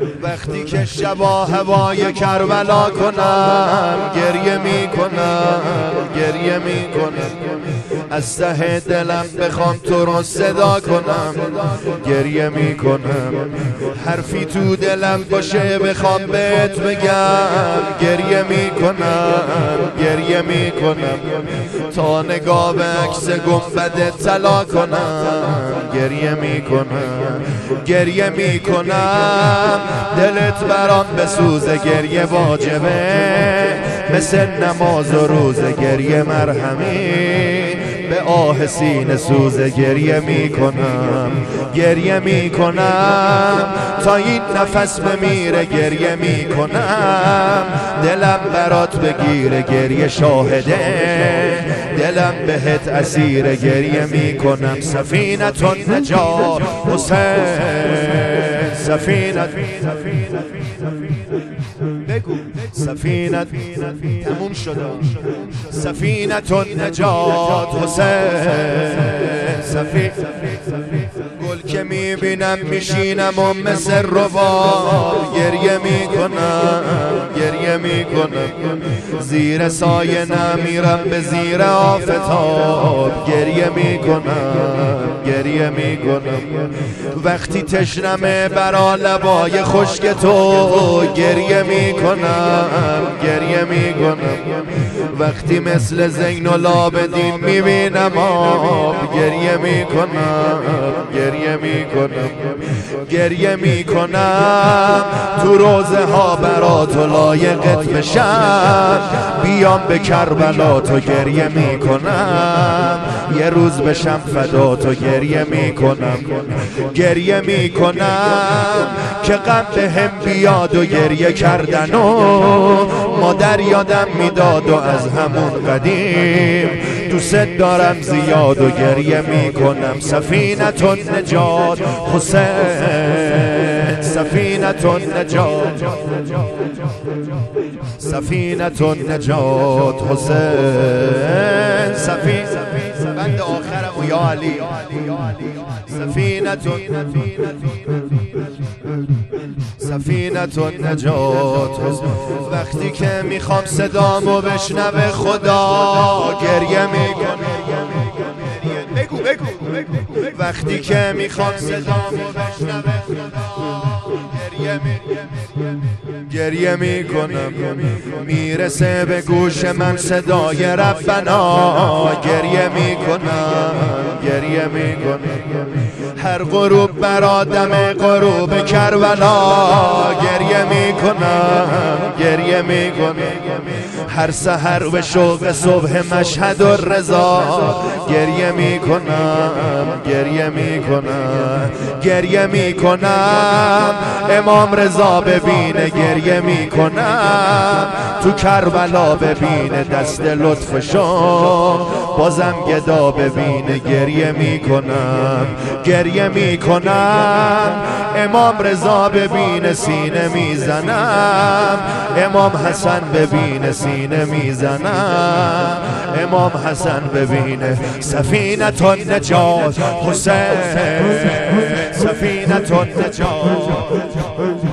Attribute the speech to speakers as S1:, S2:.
S1: وقتی که شبا هوای کربلا کنم گریه میکنم، گریه میکنم. از ته دلم بخوام تو رو صدا کنم گریه میکنم. حرفی تو دلم باشه بخوام بهت بگم گریه میکنم، گریه میکنم. تا نگاه به عکس گنبد طلا کنم گریه میکنم، گریه میکنم. دلت برام بسوزه گریه واجبه، مثل نماز و روزه گریه مرهمی. به آه سینه سوزه گریه میکنم، گریه میکنم. تا این نفس بمیره گریه میکنم. دلم برات بگیره گریه شاهده، دلم بهت اسیره گریه میکنم. سفینة النجات حسین، سفینة بگو سفینة تموم شده. سفینة النجات حسین، گل که میبینم میشینم و مثل رباب گریه میکنم، گریه میکنم. زیر سایه نمیرم به زیر آفتاب گریه میکنم، گریه میکنم. وقتی تشنمه برا لبای خشک تو گریه میکنم، گریه میکنم. وقتی مثل زین العابدین میبینم آب گریه میکنم، گریه میکنم، گریه میکنم. تو روزه ها برا تو لایقت بشم، بیام به کربلا تو گریه میکنم. یه روز بشم فدا تو گریه میکنم، گریه میکنم. که غم به هم بیاد و گریه کردن و مادر یادم میداد و از همون قدیم دوست دارم زیاد و گریه میکنم. سفینة النجات حسین، سفینة النجات، سفینة النجات حسین. بند آخرم و یا علی. سفینة النجات حسین. وقتی که میخوام صدامو بشنوه خدا گریه میکنم. بگو بگو. وقتی که میخوام صدامو بشنوه خدا گریه میکنم. میرسه به گوش من صدای ربنا گریه میکنم، گریه میکنم. هر غروب بر دم غروب کربلا گریه میکنم، گریه میکنم. هر سحر به شوق صبح مشهد و رضا گریه میکنم، گریه میکنم، گریه میکنم. امام رضا ببینه گریه میکنم. تو کربلا ببینه دست لطفشو، بازم گدا ببینه گریه میکنم، گریه میکنم. امام رضا ببینه سینه میزنم، امام حسن ببینه سینه میزنم، امام حسن ببینه. سفینة النجات حسین، سفینة النجات.